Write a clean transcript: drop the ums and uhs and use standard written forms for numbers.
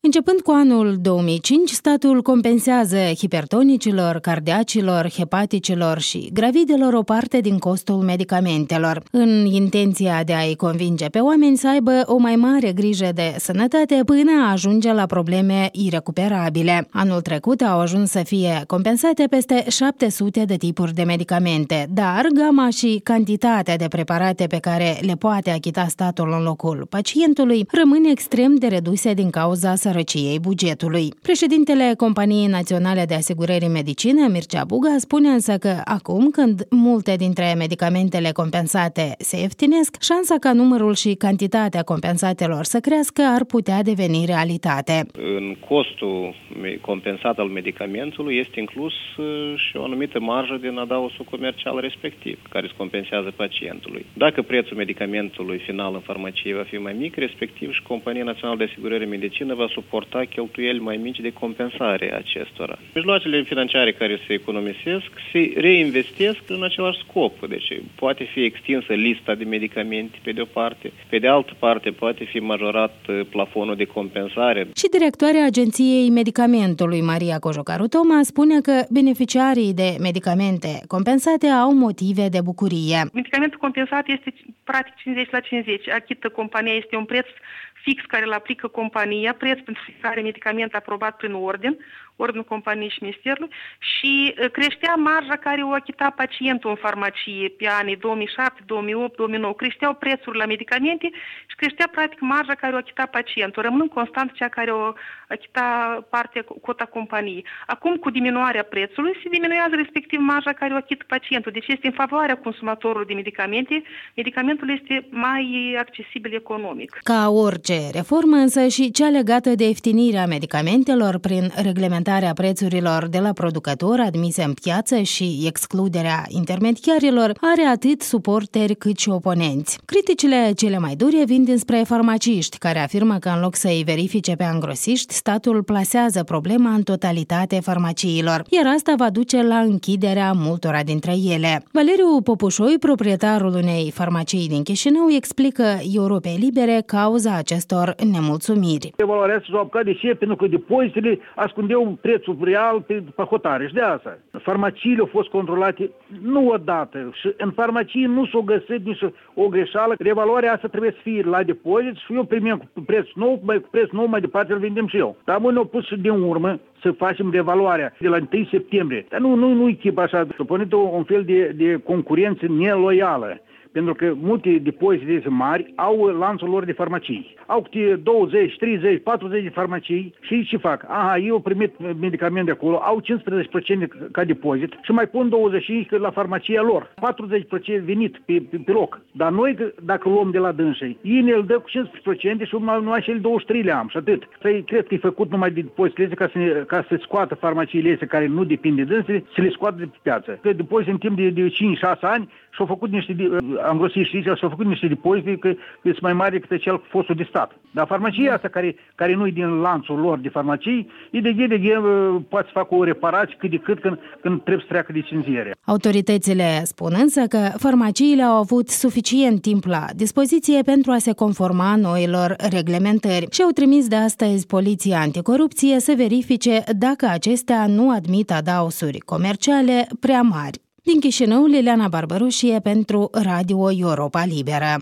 Începând cu anul 2005, statul compensează hipertonicilor, cardiacilor, hepaticilor și gravidelor o parte din costul medicamentelor, în intenția de a-i convinge pe oameni să aibă o mai mare grijă de sănătate până a ajunge la probleme irecuperabile. Anul trecut au ajuns să fie compensate peste 700 de tipuri de medicamente, dar gama și cantitatea de preparate pe care le poate achita statul în locul pacientului rămân extrem de reduse din cauza sărăciei bugetului. Președintele Companiei Naționale de Asigurări Medicină, Mircea Buga, spune însă că acum, când multe dintre medicamentele compensate se ieftinesc, șansa ca numărul și cantitatea compensatelor să crească ar putea deveni realitate. În costul compensat al medicamentului este inclus și o anumită marjă din adaosul comercial respectiv, care se compensează pacientului. Dacă prețul medicamentului final în farmacie va fi mai mic, respectiv și Compania Națională de Asigurări Medicină va suporta cheltuieli mai mici de compensare acestora. Mijloacele financiare care se economisesc se reinvestesc în același scop. Deci poate fi extinsă lista de medicamente pe de o parte, pe de altă parte poate fi majorat plafonul de compensare. Și directoarea Agenției Medicamentului, Maria Cojocaru-Toma, spune că beneficiarii de medicamente compensate au motive de bucurie. Medicamentul compensat este practic 50/50. Achită compania, este un preț fix care îl aplică compania, preț pentru fiecare medicament aprobat prin ordinul companiei și ministerului, și creștea marja care o achita pacientul în farmacie pe anii 2007, 2008, 2009. Creșteau prețurile la medicamente și creștea practic marja care o achita pacientul, rămânând constant cea care o achita cota companiei. Acum, cu diminuarea prețului, se diminuează respectiv marja care o achită pacientul. Deci este în favoarea consumatorului de medicamente, medicamentul este mai accesibil economic. Ca orice reformă, însă, și cea legată de ieftinirea medicamentelor prin reglementarea prețurilor de la producător admise în piață și excluderea intermediarilor are atât suporteri cât și oponenți. Criticile cele mai dure vin dinspre farmaciști, care afirmă că în loc să îi verifice pe angrosiști, statul plasează problema în totalitate farmaciilor, iar asta va duce la închiderea multora dintre ele. Valeriu Popușoi, proprietarul unei farmacii din Chișinău, explică Europei Libere cauza acestor nemulțumiri. Evaluarea s-a apucat de ce? Pentru că depozitele ascundeau prețul real pe hotare și de asta. Farmaciile au fost controlate nu odată și în farmacie nu s-a găsit nici o greșeală. Revaluarea asta trebuie să fie la depozit și eu primim cu preț nou, mai departe îl vendem și eu. Dar noi ne-au pus și din urmă să facem revaluarea de la 1 septembrie. Dar nu echip așa, s-a pornit un fel de concurență neloială. Pentru că multe depozite mari au lanțul lor de farmacii. Au câte 20, 30, 40 de farmacii și ce fac? Eu primit medicamente acolo, au 15% ca depozit și mai pun 25% la farmacia lor. 40% venit pe loc. Dar noi, dacă luăm de la dânsei, ei ne-l dă cu 15% și numai cele 23 le am și atât. Cred că e făcut numai de depozitele ca să scoată farmaciile astea care nu depind de dânsele, să le scoată de pe piață. Că depozit în timp de 5-6 ani și-au făcut niște angrosiști și-au făcut niște depozite că sunt mai mari decât cel fostul de stat. Dar farmacia asta care nu e din lanțul lor de farmacii, poate să facă o reparație cât de cât când trebuie să treacă licenziere. Autoritățile spun însă că farmaciile au avut suficient timp la dispoziție pentru a se conforma noilor reglementări și au trimis de astăzi Poliția Anticorupție să verifice dacă acestea nu admit adaosuri comerciale prea mari. Din Chișinău, Liliana Barbaroșie pentru Radio Europa Liberă.